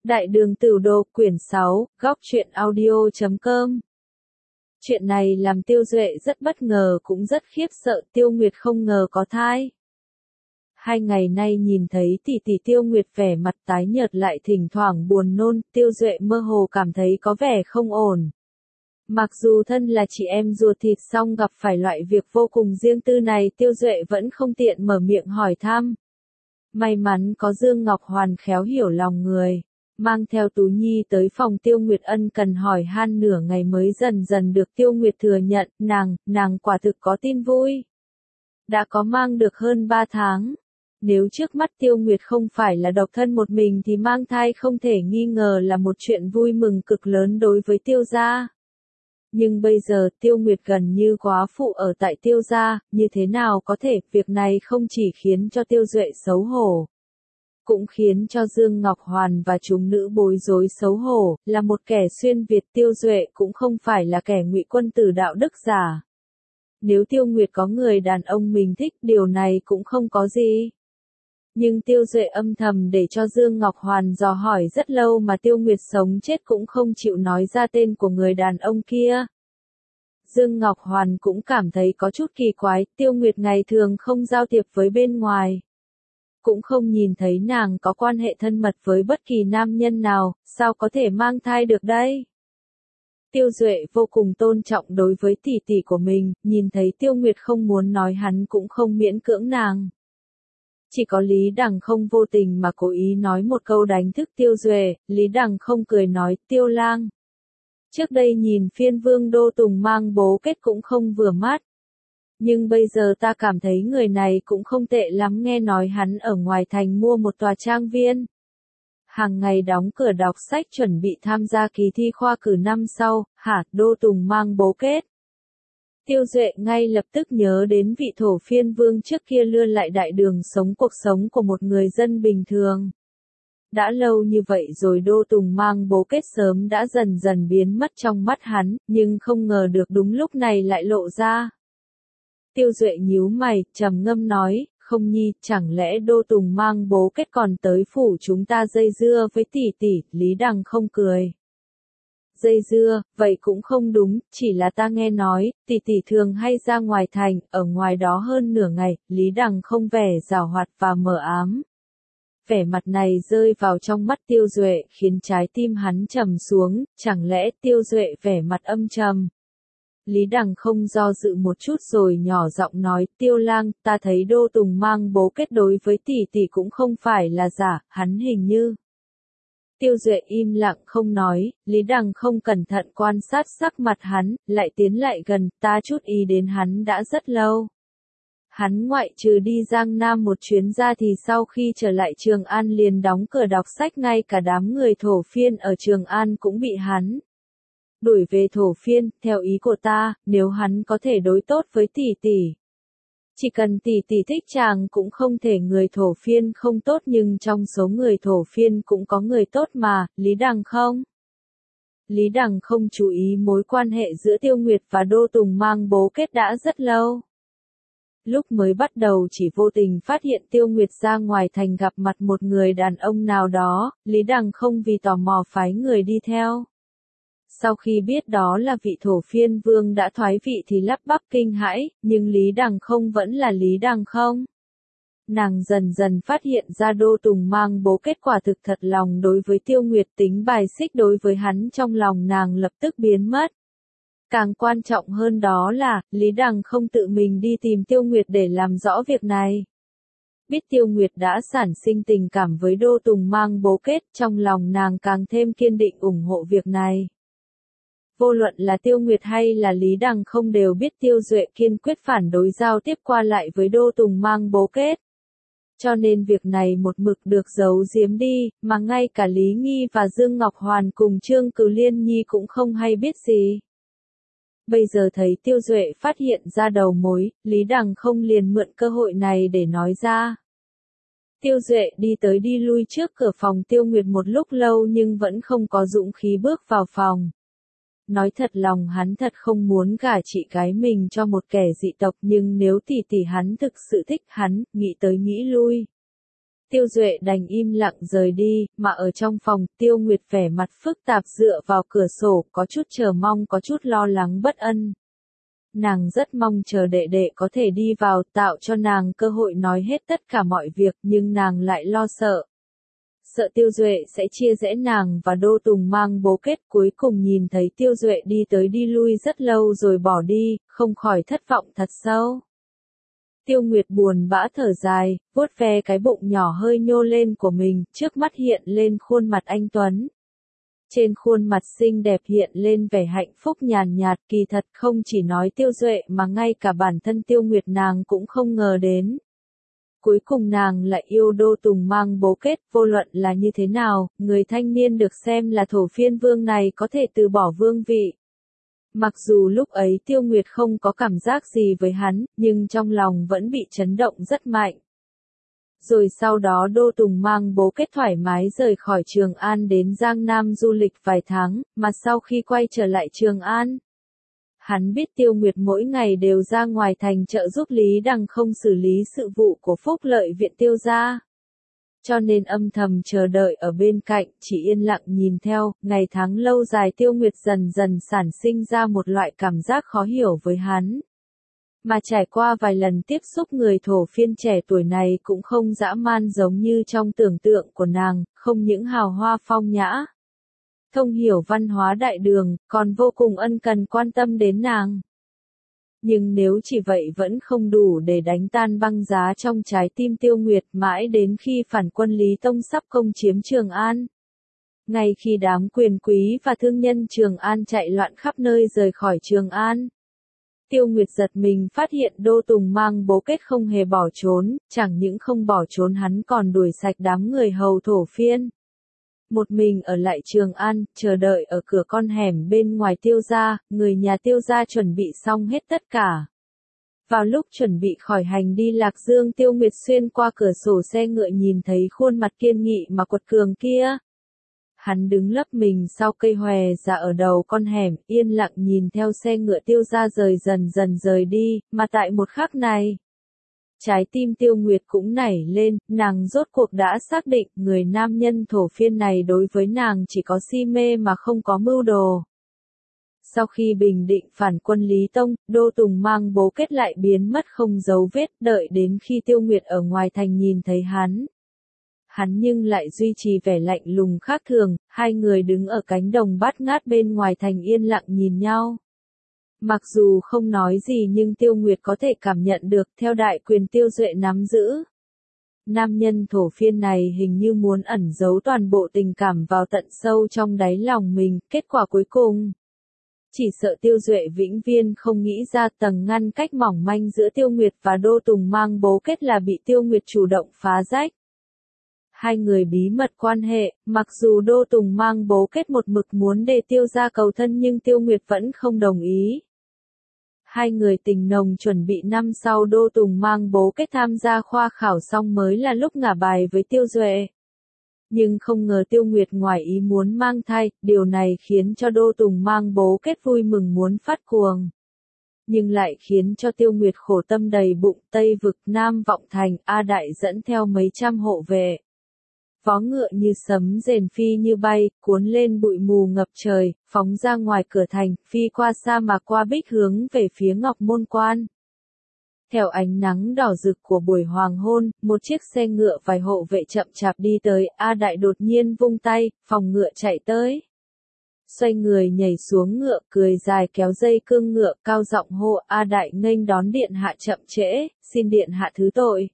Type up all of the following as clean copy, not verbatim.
Đại đường Tửu Đồ quyển 6, góc truyện audio.com. Chuyện này làm Tiêu Duệ rất bất ngờ cũng rất khiếp sợ, Tiêu Nguyệt không ngờ có thai. 2 ngày nay nhìn thấy tỷ tỷ Tiêu Nguyệt vẻ mặt tái nhợt lại thỉnh thoảng buồn nôn, Tiêu Duệ mơ hồ cảm thấy có vẻ không ổn. Mặc dù thân là chị em ruột thịt song gặp phải loại việc vô cùng riêng tư này, Tiêu Duệ vẫn không tiện mở miệng hỏi thăm. May mắn có Dương Ngọc Hoàn khéo hiểu lòng người, mang theo Tú Nhi tới phòng Tiêu Nguyệt ân cần hỏi han nửa ngày mới dần dần được Tiêu Nguyệt thừa nhận, nàng quả thực có tin vui. Đã có mang được hơn 3 tháng. Nếu trước mắt Tiêu Nguyệt không phải là độc thân một mình thì mang thai không thể nghi ngờ là một chuyện vui mừng cực lớn đối với Tiêu gia. Nhưng bây giờ Tiêu Nguyệt gần như góa phụ ở tại Tiêu gia, như thế nào có thể, việc này không chỉ khiến cho Tiêu Duệ xấu hổ, cũng khiến cho Dương Ngọc Hoàn và chúng nữ bối rối xấu hổ, là một kẻ xuyên Việt Tiêu Duệ cũng không phải là kẻ ngụy quân tử đạo đức giả. Nếu Tiêu Nguyệt có người đàn ông mình thích, điều này cũng không có gì. Nhưng Tiêu Duệ âm thầm để cho Dương Ngọc Hoàn dò hỏi rất lâu mà Tiêu Nguyệt sống chết cũng không chịu nói ra tên của người đàn ông kia. Dương Ngọc Hoàn cũng cảm thấy có chút kỳ quái, Tiêu Nguyệt ngày thường không giao thiệp với bên ngoài. Cũng không nhìn thấy nàng có quan hệ thân mật với bất kỳ nam nhân nào, sao có thể mang thai được đây? Tiêu Duệ vô cùng tôn trọng đối với tỷ tỷ của mình, nhìn thấy Tiêu Nguyệt không muốn nói hắn cũng không miễn cưỡng nàng. Chỉ có Lý Đằng không vô tình mà cố ý nói một câu đánh thức Tiêu Duệ, Lý Đằng không cười nói, Tiêu lang. Trước đây nhìn phiên vương Đô Tùng mang bố kết cũng không vừa mắt. Nhưng bây giờ ta cảm thấy người này cũng không tệ lắm, nghe nói hắn ở ngoài thành mua một tòa trang viên. Hàng ngày đóng cửa đọc sách chuẩn bị tham gia kỳ thi khoa cử năm sau, Đô Tùng mang bố kết. Tiêu Duệ ngay lập tức nhớ đến vị thổ phiên vương trước kia lưa lại đại đường sống cuộc sống của một người dân bình thường. Đã lâu như vậy rồi Đô Tùng mang bố kết sớm đã dần dần biến mất trong mắt hắn, nhưng không ngờ được đúng lúc này lại lộ ra. Tiêu Duệ nhíu mày, trầm ngâm nói, không nhi, chẳng lẽ Đô Tùng mang bố kết còn tới phủ chúng ta dây dưa với tỷ tỷ, Lý Đằng không cười. Dây dưa, vậy cũng không đúng, chỉ là ta nghe nói, tỷ tỷ thường hay ra ngoài thành, ở ngoài đó hơn nửa ngày, Lý Đằng không vẻ giảo hoạt và mờ ám. Vẻ mặt này rơi vào trong mắt Tiêu Duệ khiến trái tim hắn trầm xuống, chẳng lẽ Tiêu Duệ vẻ mặt âm trầm. Lý Đằng không do dự một chút rồi nhỏ giọng nói, Tiêu lang, ta thấy Đô Tùng mang bố kết đối với tỷ tỷ cũng không phải là giả, hắn hình như. Tiêu Duệ im lặng không nói, Lý Đằng không cẩn thận quan sát sắc mặt hắn, lại tiến lại gần, ta chút ý đến hắn đã rất lâu. Hắn ngoại trừ đi Giang Nam một chuyến ra thì sau khi trở lại Trường An liền đóng cửa đọc sách, ngay cả đám người thổ phiên ở Trường An cũng bị hắn đuổi về thổ phiên, theo ý của ta, nếu hắn có thể đối tốt với tỷ tỷ. Chỉ cần tỷ tỷ thích chàng cũng không thể người thổ phiên không tốt, nhưng trong số người thổ phiên cũng có người tốt mà, Lý Đằng không? Lý Đằng không chú ý mối quan hệ giữa Tiêu Nguyệt và Đô Tùng mang bố kết đã rất lâu. Lúc mới bắt đầu chỉ vô tình phát hiện Tiêu Nguyệt ra ngoài thành gặp mặt một người đàn ông nào đó, Lý Đằng không vì tò mò phái người đi theo. Sau khi biết đó là vị thổ phiên vương đã thoái vị thì lắp bắp kinh hãi, nhưng Lý Đằng không vẫn là Lý Đằng không. Nàng dần dần phát hiện ra Đô Tùng mang bố kết quả thực thật lòng đối với Tiêu Nguyệt, tính bài xích đối với hắn trong lòng nàng lập tức biến mất. Càng quan trọng hơn đó là, Lý Đằng không tự mình đi tìm Tiêu Nguyệt để làm rõ việc này. Biết Tiêu Nguyệt đã sản sinh tình cảm với Đô Tùng mang bố kết, trong lòng nàng càng thêm kiên định ủng hộ việc này. Vô luận là Tiêu Nguyệt hay là Lý Đằng không đều biết Tiêu Duệ kiên quyết phản đối giao tiếp qua lại với Đô Tùng mang bố kết. Cho nên việc này một mực được giấu giếm đi, mà ngay cả Lý Nghi và Dương Ngọc Hoàn cùng Trương Cừ Liên Nhi cũng không hay biết gì. Bây giờ thấy Tiêu Duệ phát hiện ra đầu mối, Lý Đằng không liền mượn cơ hội này để nói ra. Tiêu Duệ đi tới đi lui trước cửa phòng Tiêu Nguyệt một lúc lâu nhưng vẫn không có dũng khí bước vào phòng. Nói thật lòng hắn thật không muốn gả chị gái mình cho một kẻ dị tộc, nhưng nếu tỷ tỷ hắn thực sự thích hắn, nghĩ tới nghĩ lui. Tiêu Duệ đành im lặng rời đi, mà ở trong phòng, Tiêu Nguyệt vẻ mặt phức tạp dựa vào cửa sổ, có chút chờ mong có chút lo lắng bất an. Nàng rất mong chờ đệ đệ có thể đi vào, tạo cho nàng cơ hội nói hết tất cả mọi việc, nhưng nàng lại lo sợ. Sợ Tiêu Duệ sẽ chia rẽ nàng và Đô Tùng Mang bố kết, cuối cùng nhìn thấy Tiêu Duệ đi tới đi lui rất lâu rồi bỏ đi, không khỏi thất vọng thật sâu. Tiêu Nguyệt buồn bã thở dài, vuốt ve cái bụng nhỏ hơi nhô lên của mình, trước mắt hiện lên khuôn mặt anh Tuấn. Trên khuôn mặt xinh đẹp hiện lên vẻ hạnh phúc nhàn nhạt, kỳ thật không chỉ nói Tiêu Duệ mà ngay cả bản thân Tiêu Nguyệt nàng cũng không ngờ đến. Cuối cùng nàng lại yêu Đô Tùng Mang bố kết, vô luận là như thế nào, người thanh niên được xem là thổ phiên vương này có thể từ bỏ vương vị. Mặc dù lúc ấy Tiêu Nguyệt không có cảm giác gì với hắn, nhưng trong lòng vẫn bị chấn động rất mạnh. Rồi sau đó Đô Tùng Mang bố kết thoải mái rời khỏi Trường An đến Giang Nam du lịch vài tháng, mà sau khi quay trở lại Trường An, hắn biết Tiêu Nguyệt mỗi ngày đều ra ngoài thành trợ giúp Lý Đằng không xử lý sự vụ của Phúc Lợi viện Tiêu gia. Cho nên âm thầm chờ đợi ở bên cạnh, chỉ yên lặng nhìn theo, ngày tháng lâu dài Tiêu Nguyệt dần dần sản sinh ra một loại cảm giác khó hiểu với hắn. Mà trải qua vài lần tiếp xúc người thổ phiên trẻ tuổi này cũng không dã man giống như trong tưởng tượng của nàng, không những hào hoa phong nhã, thông hiểu văn hóa đại đường, còn vô cùng ân cần quan tâm đến nàng. Nhưng nếu chỉ vậy vẫn không đủ để đánh tan băng giá trong trái tim Tiêu Nguyệt, mãi đến khi phản quân Lý Tông sắp công chiếm Trường An. Ngay khi đám quyền quý và thương nhân Trường An chạy loạn khắp nơi rời khỏi Trường An, Tiêu Nguyệt giật mình phát hiện Đô Tùng Mang bố kết không hề bỏ trốn, chẳng những không bỏ trốn hắn còn đuổi sạch đám người hầu thổ phiên. Một mình ở lại Trường An, chờ đợi ở cửa con hẻm bên ngoài Tiêu gia, người nhà Tiêu gia chuẩn bị xong hết tất cả. Vào lúc chuẩn bị khỏi hành đi Lạc Dương, Tiêu Nguyệt xuyên qua cửa sổ xe ngựa nhìn thấy khuôn mặt kiên nghị mà quật cường kia. Hắn đứng lấp mình sau cây hòe ra ở đầu con hẻm, yên lặng nhìn theo xe ngựa Tiêu gia dần dần rời đi, mà tại một khắc này, trái tim Tiêu Nguyệt cũng nảy lên, nàng rốt cuộc đã xác định người nam nhân thổ phiên này đối với nàng chỉ có si mê mà không có mưu đồ. Sau khi bình định phản quân Lý Tông, Đô Tùng Mang bố kết lại biến mất không dấu vết, đợi đến khi Tiêu Nguyệt ở ngoài thành nhìn thấy hắn. Hắn nhưng lại duy trì vẻ lạnh lùng khác thường, hai người đứng ở cánh đồng bát ngát bên ngoài thành yên lặng nhìn nhau. Mặc dù không nói gì nhưng Tiêu Nguyệt có thể cảm nhận được theo đại quyền Tiêu Duệ nắm giữ. Nam nhân thổ phiên này hình như muốn ẩn giấu toàn bộ tình cảm vào tận sâu trong đáy lòng mình, kết quả cuối cùng. Chỉ sợ Tiêu Duệ vĩnh viên không nghĩ ra tầng ngăn cách mỏng manh giữa Tiêu Nguyệt và Đô Tùng Mang bố kết là bị Tiêu Nguyệt chủ động phá rách. Hai người bí mật quan hệ, mặc dù Đô Tùng Mang bố kết một mực muốn để Tiêu gia cầu thân nhưng Tiêu Nguyệt vẫn không đồng ý. Hai người tình nồng chuẩn bị năm sau Đô Tùng Mang bố kết tham gia khoa khảo xong mới là lúc ngả bài với Tiêu Duệ. Nhưng không ngờ Tiêu Nguyệt ngoài ý muốn mang thai, điều này khiến cho Đô Tùng Mang bố kết vui mừng muốn phát cuồng. Nhưng lại khiến cho Tiêu Nguyệt khổ tâm đầy bụng. Tây vực Nam Vọng Thành, A Đại dẫn theo mấy trăm hộ vệ. Vó ngựa như sấm rền phi như bay, cuốn lên bụi mù ngập trời, phóng ra ngoài cửa thành, phi qua sa mạc qua bích hướng về phía Ngọc Môn Quan. Theo ánh nắng đỏ rực của buổi hoàng hôn, một chiếc xe ngựa vài hộ vệ chậm chạp đi tới, A Đại đột nhiên vung tay, phòng ngựa chạy tới. Xoay người nhảy xuống ngựa, cười dài kéo dây cương ngựa, cao giọng hô, A Đại nghênh đón điện hạ chậm trễ, xin điện hạ thứ tội.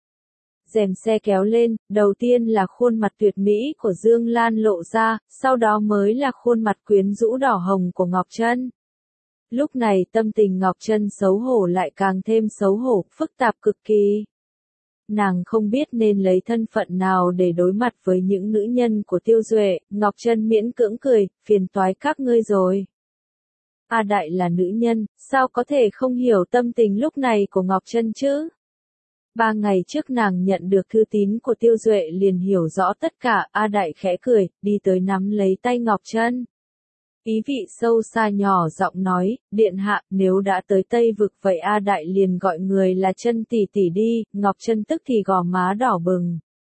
Rèm xe kéo lên, đầu tiên là khuôn mặt tuyệt mỹ của Dương Lan lộ ra, sau đó mới là khuôn mặt quyến rũ đỏ hồng của Ngọc Trân. Lúc này tâm tình Ngọc Trân xấu hổ lại càng thêm xấu hổ, phức tạp cực kỳ. Nàng không biết nên lấy thân phận nào để đối mặt với những nữ nhân của Tiêu Duệ, Ngọc Trân miễn cưỡng cười, phiền toái các ngươi rồi. A Đại là nữ nhân, sao có thể không hiểu tâm tình lúc này của Ngọc Trân chứ? 3 ngày trước nàng nhận được thư tín của Tiêu Duệ liền hiểu rõ tất cả, A Đại khẽ cười, đi tới nắm lấy tay Ngọc Trân. Ý vị sâu xa nhỏ giọng nói, điện hạ, nếu đã tới Tây vực vậy A Đại liền gọi người là Trân tỷ tỷ đi, Ngọc Trân tức thì gò má đỏ bừng.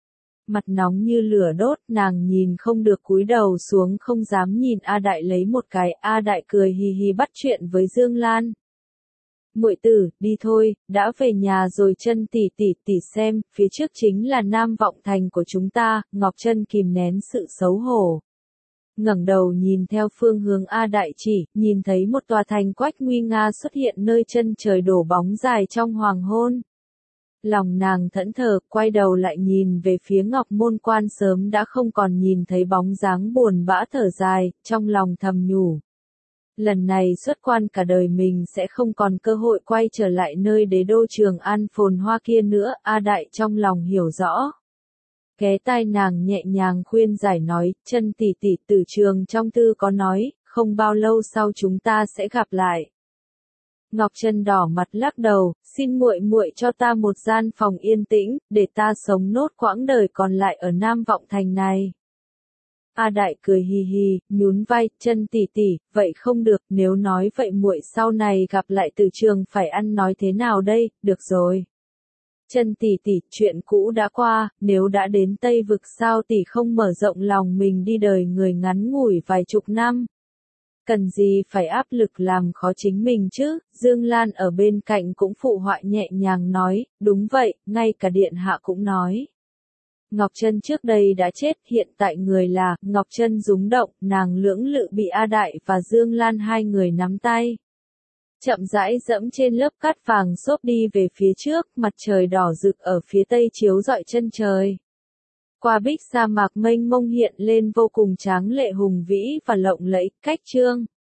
Mặt nóng như lửa đốt, nàng nhìn không được cúi đầu xuống, không dám nhìn A Đại lấy một cái. A Đại cười hì hì bắt chuyện với Dương Lan. Muội tử, đi thôi, đã về nhà rồi. Chân tỷ tỷ xem, phía trước chính là Nam Vọng Thành của chúng ta. Ngọc Chân kìm nén sự xấu hổ, ngẩng đầu nhìn theo phương hướng A Đại chỉ, nhìn thấy một tòa thành quách nguy nga xuất hiện nơi chân trời đổ bóng dài trong hoàng hôn. Lòng nàng thẫn thờ, quay đầu lại nhìn về phía Ngọc Môn Quan, sớm đã không còn nhìn thấy bóng dáng buồn bã thở dài, trong lòng thầm nhủ. Lần này xuất quan cả đời mình sẽ không còn cơ hội quay trở lại nơi đế đô Trường An phồn hoa kia nữa. A Đại trong lòng hiểu rõ. Ghé tai nàng nhẹ nhàng khuyên giải nói, Chân tỷ tỷ, Tử Trường trong thư có nói, không bao lâu sau chúng ta sẽ gặp lại. Ngọc Chân đỏ mặt lắc đầu, xin muội muội cho ta một gian phòng yên tĩnh, để ta sống nốt quãng đời còn lại ở Nam Vọng Thành này. A Đại cười hì hì, nhún vai, Chân tỷ tỷ, vậy không được, nếu nói vậy muội sau này gặp lại Tử Trường phải ăn nói thế nào đây? Được rồi. Chân tỷ tỷ, chuyện cũ đã qua, nếu đã đến Tây Vực sao tỷ không mở rộng lòng mình đi đời người ngắn ngủi vài chục năm? Cần gì phải áp lực làm khó chính mình chứ? Dương Lan ở bên cạnh cũng phụ họa nhẹ nhàng nói, đúng vậy, ngay cả điện hạ cũng nói. Ngọc Chân trước đây đã chết, hiện tại người là. Ngọc Chân rúng động, nàng lưỡng lự bị A Đại và Dương Lan hai người nắm tay. Chậm rãi dẫm trên lớp cát vàng xốp đi về phía trước, mặt trời đỏ rực ở phía tây chiếu rọi chân trời. Qua bích sa mạc mênh mông hiện lên vô cùng tráng lệ hùng vĩ và lộng lẫy, cách chương.